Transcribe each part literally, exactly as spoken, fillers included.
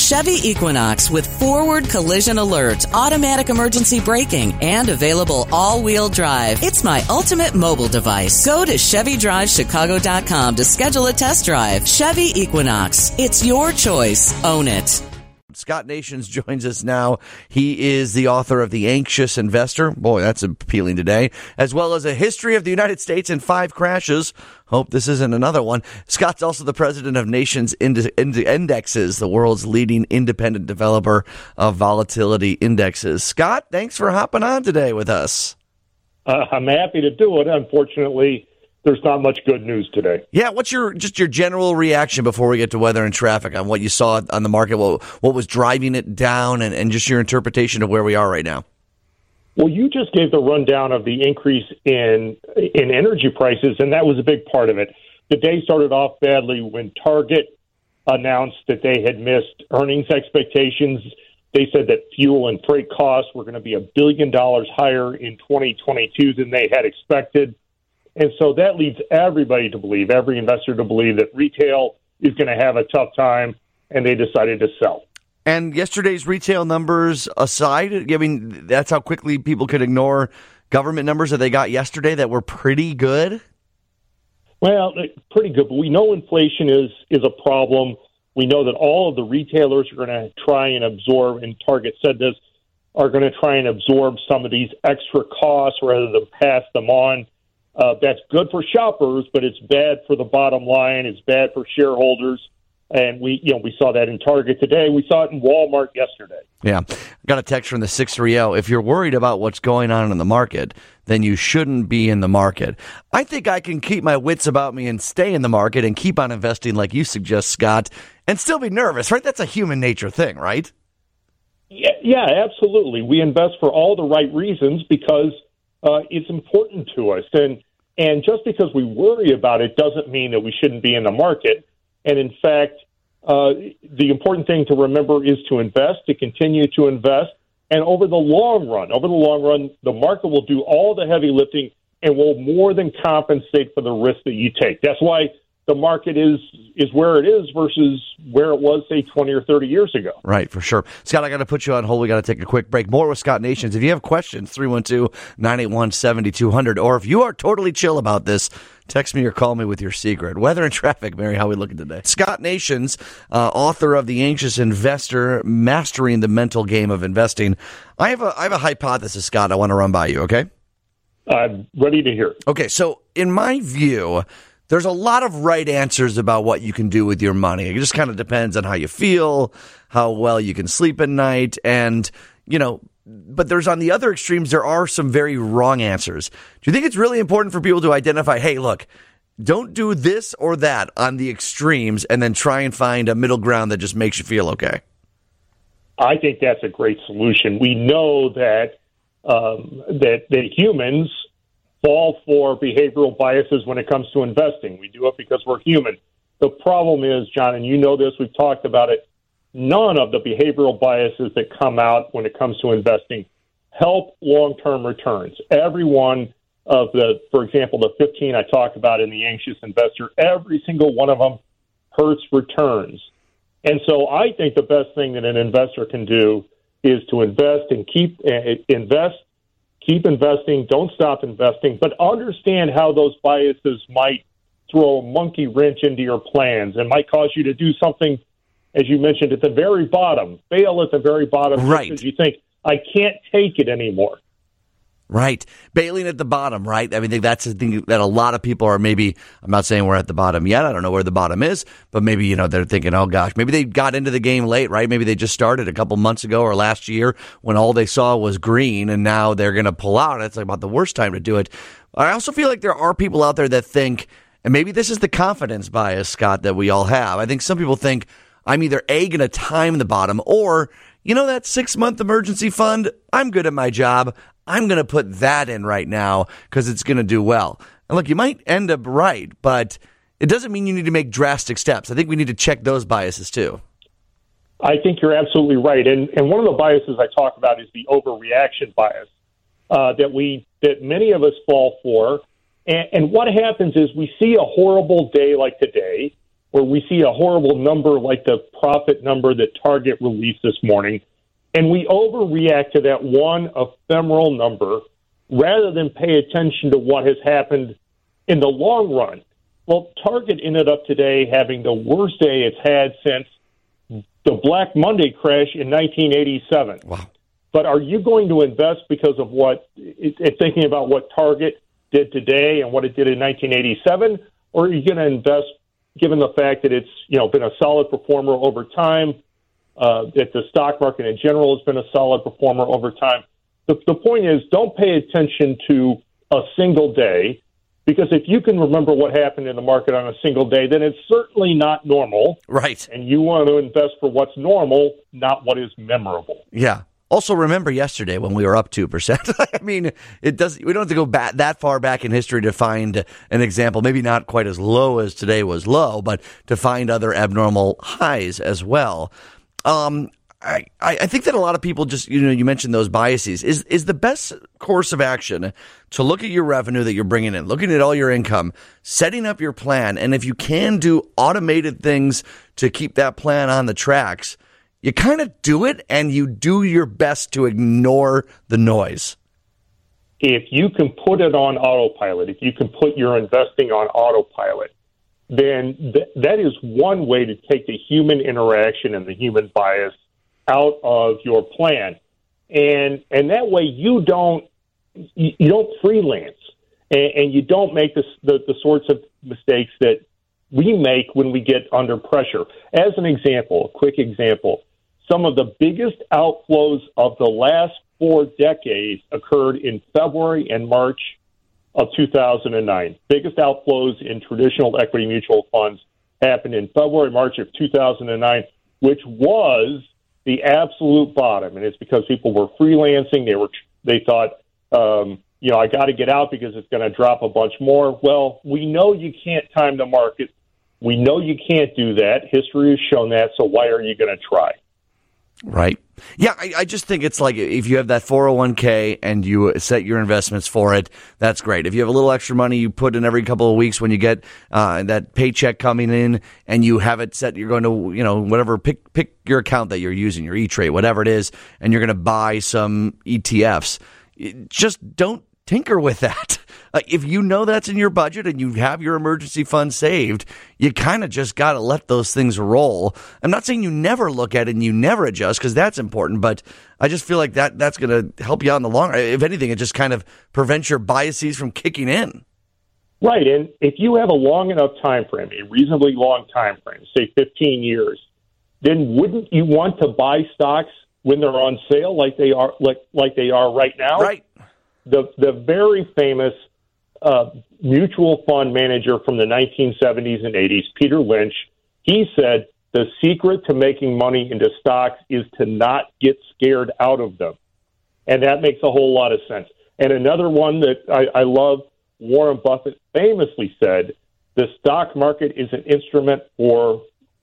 Chevy Equinox with forward collision alert, automatic emergency braking, and available all-wheel drive. It's my ultimate mobile device. Go to Chevy Drive Chicago dot com to schedule a test drive. Chevy Equinox. It's your choice. Own it. Scott Nations joins us now. He is the author of The Anxious Investor. Boy, that's appealing today. As well as A History of the United States in Five Crashes. Hope this isn't another one. Scott's also the president of Nations Ind- Ind- Indexes, the world's leading independent developer of volatility indexes. Scott, thanks for hopping on today with us. Uh, I'm happy to do it. Unfortunately, there's not much good news today. Yeah, what's your just your general reaction before we get to weather and traffic on what you saw on the market, what, what was driving it down, and, and just your interpretation of where we are right now? Well, you just gave the rundown of the increase in in energy prices, and that was a big part of it. The day started off badly when Target announced that they had missed earnings expectations. They said that fuel and freight costs were going to be a billion dollars higher in twenty twenty-two than they had expected. And so that leads everybody to believe, every investor to believe that retail is going to have a tough time, and they decided to sell. And yesterday's retail numbers aside, I mean, that's how quickly people could ignore government numbers that they got yesterday that were pretty good? Well, pretty good, but we know inflation is, is a problem. We know that all of the retailers are going to try and absorb, and Target said this, are going to try and absorb some of these extra costs rather than pass them on. Uh, that's good for shoppers, but it's bad for the bottom line. It's bad for shareholders. And we, you know, we saw that in Target today. We saw it in Walmart yesterday. Yeah. I got a text from the six three zero. If you're worried about what's going on in the market, then you shouldn't be in the market. I think I can keep my wits about me and stay in the market and keep on investing like you suggest, Scott, and still be nervous, right? That's a human nature thing, right? Yeah, yeah, absolutely. We invest for all the right reasons because uh, it's important to us. And And just because we worry about it doesn't mean that we shouldn't be in the market. And in fact, uh, the important thing to remember is to invest, to continue to invest. And over the long run, over the long run, the market will do all the heavy lifting and will more than compensate for the risk that you take. That's why the market is is where it is versus where it was, say, twenty or thirty years ago. Right, for sure. Scott, I got to put you on hold. We got to take a quick break. More with Scott Nations. If you have questions, three one two, nine eight one, seven two zero zero. Or if you are totally chill about this, text me or call me with your secret. Weather and traffic, Mary, how are we looking today? Scott Nations, uh, author of The Anxious Investor, Mastering the Mental Game of Investing. I have a I have a hypothesis, Scott, I want to run by you, okay? I'm ready to hear it. Okay, so in my view, there's a lot of right answers about what you can do with your money. It just kind of depends on how you feel, how well you can sleep at night, and, you know, but there's on the other extremes, there are some very wrong answers. Do you think it's really important for people to identify, hey, look, don't do this or that on the extremes and then try and find a middle ground that just makes you feel okay? I think that's a great solution. We know that um, that, that humans fall for behavioral biases when it comes to investing. We do it because we're human. The problem is, John, and you know this, we've talked about it, none of the behavioral biases that come out when it comes to investing help long-term returns. Every one of the, for example, the fifteen I talked about in The Anxious Investor, every single one of them hurts returns. And so I think the best thing that an investor can do is to invest and keep uh, invest, keep investing, don't stop investing, but understand how those biases might throw a monkey wrench into your plans and might cause you to do something, as you mentioned, at the very bottom, fail at the very bottom, right, because you think, I can't take it anymore. Right. Bailing at the bottom, right? I mean, that's the thing that a lot of people are maybe, I'm not saying we're at the bottom yet. I don't know where the bottom is, but maybe, you know, they're thinking, oh gosh, maybe they got into the game late, right? Maybe they just started a couple months ago or last year when all they saw was green and now they're going to pull out. It's like about the worst time to do it. I also feel like there are people out there that think, and maybe this is the confidence bias, Scott, that we all have. I think some people think I'm either A, going to time the bottom, or, you know, that six-month emergency fund, I'm good at my job. I'm going to put that in right now because it's going to do well. And look, you might end up right, but it doesn't mean you need to make drastic steps. I think we need to check those biases too. I think you're absolutely right. And, and one of the biases I talk about is the overreaction bias uh, that we that many of us fall for. And, and what happens is we see a horrible day like today, where we see a horrible number like the profit number that Target released this morning, and we overreact to that one ephemeral number rather than pay attention to what has happened in the long run. Well, Target ended up today having the worst day it's had since the Black Monday crash in nineteen eighty-seven. Wow. But are you going to invest because of what, it, it, thinking about what Target did today and what it did in nineteen eighty-seven, or are you going to invest given the fact that it's, you know, been a solid performer over time, uh, that the stock market in general has been a solid performer over time? The, the point is, don't pay attention to a single day, because if you can remember what happened in the market on a single day, then it's certainly not normal. Right. And you want to invest for what's normal, not what is memorable. Yeah. Also, remember yesterday when we were up two percent. I mean, it does. We don't have to go back that far back in history to find an example, maybe not quite as low as today was low, but to find other abnormal highs as well. Um, I, I think that a lot of people just, you know, you mentioned those biases. Is is the best course of action to look at your revenue that you're bringing in, looking at all your income, setting up your plan, and if you can do automated things to keep that plan on the tracks, you kind of do it and you do your best to ignore the noise. If you can put it on autopilot, if you can put your investing on autopilot, then th- that is one way to take the human interaction and the human bias out of your plan, and and that way you don't you, you don't freelance, and, and you don't make the, the the sorts of mistakes that we make when we get under pressure. As an example, a quick example, some of the biggest outflows of the last four decades occurred in February and March of two thousand nine. Biggest outflows in traditional equity mutual funds happened in February, March of two thousand nine, which was the absolute bottom, and it's because people were freelancing. They were, they thought, um, you know, I got to get out because it's going to drop a bunch more. Well, we know you can't time the market. We know you can't do that. History has shown that. So why are you going to try? Right. Yeah, I, I just think it's like if you have that four oh one k and you set your investments for it, that's great. If you have a little extra money you put in every couple of weeks when you get uh, that paycheck coming in and you have it set, you're going to, you know, whatever, pick pick your account that you're using, your E-Trade, whatever it is, and you're going to buy some E T Fs. Just don't tinker with that. Uh, if you know that's in your budget and you have your emergency fund saved, you kind of just got to let those things roll. I'm not saying you never look at it and you never adjust, because that's important, but I just feel like that that's going to help you out in the long run. If anything, it just kind of prevents your biases from kicking in. Right, and if you have a long enough time frame, a reasonably long time frame, say fifteen years, then wouldn't you want to buy stocks when they're on sale like they are like like they are right now? Right. The the very famous uh, mutual fund manager from the nineteen seventies and eighties, Peter Lynch, he said the secret to making money into stocks is to not get scared out of them. And that makes a whole lot of sense. And another one that I, I love, Warren Buffett famously said, the stock market is an instrument for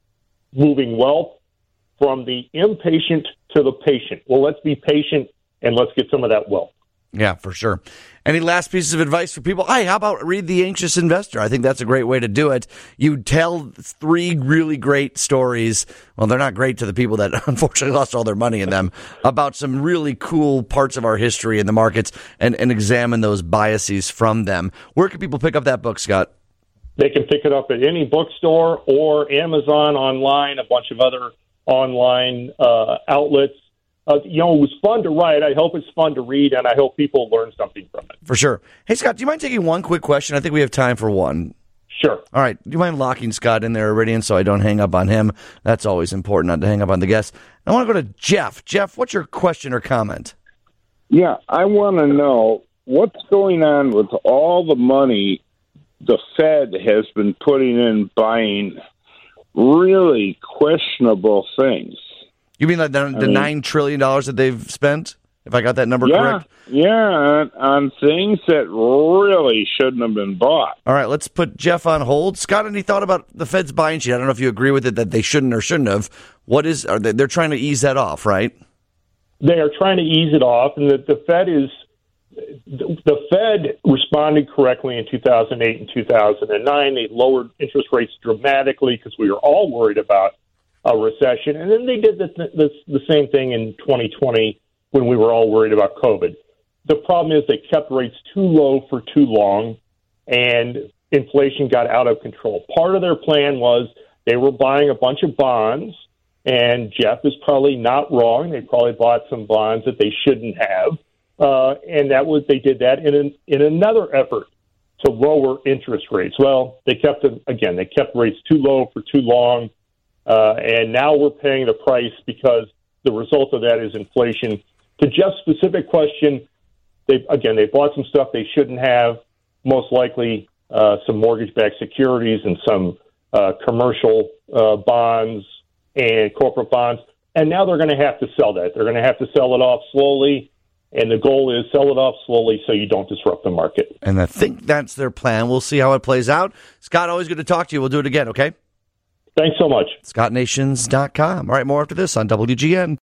moving wealth from the impatient to the patient. Well, let's be patient and let's get some of that wealth. Yeah, for sure. Any last pieces of advice for people? Hey, how about read The Anxious Investor? I think that's a great way to do it. You tell three really great stories. Well, they're not great to the people that unfortunately lost all their money in them, about some really cool parts of our history in the markets, and, and examine those biases from them. Where can people pick up that book, Scott? They can pick it up at any bookstore or Amazon online, a bunch of other online uh, outlets. Uh, you know, it was fun to write. I hope it's fun to read, and I hope people learn something from it. For sure. Hey, Scott, do you mind taking one quick question? I think we have time for one. Sure. All right. Do you mind locking Scott in there, Iridian, so I don't hang up on him? That's always important, not to hang up on the guest. I want to go to Jeff. Jeff, what's your question or comment? Yeah, I want to know what's going on with all the money the Fed has been putting in buying really questionable things. You mean like the, the I mean, nine trillion dollars that they've spent, if I got that number yeah, correct? Yeah, on, on things that really shouldn't have been bought. All right, let's put Jeff on hold. Scott, any thought about the Fed's buying sheet? I don't know if you agree with it, that they shouldn't or shouldn't have. What is, are they, they're trying to ease that off, right? They are trying to ease it off, and the, the Fed is the, the Fed responded correctly in two thousand eight and two thousand nine. They lowered interest rates dramatically because we were all worried about a recession. And then they did the, the, the same thing in twenty twenty when we were all worried about COVID. The problem is they kept rates too low for too long, and inflation got out of control. Part of their plan was they were buying a bunch of bonds, and Jeff is probably not wrong. They probably bought some bonds that they shouldn't have. Uh, and that was they did that in an, in another effort to lower interest rates. Well, they kept them again. They kept rates too low for too long, uh, and now we're paying the price because the result of that is inflation. To Jeff's specific question, they again they bought some stuff they shouldn't have. Most likely, uh, some mortgage-backed securities and some uh, commercial uh, bonds and corporate bonds, and now they're going to have to sell that. They're going to have to sell it off slowly. And the goal is sell it off slowly so you don't disrupt the market. And I think that's their plan. We'll see how it plays out. Scott, always good to talk to you. We'll do it again, okay? Thanks so much. Scott Nations dot com. All right, more after this on W G N.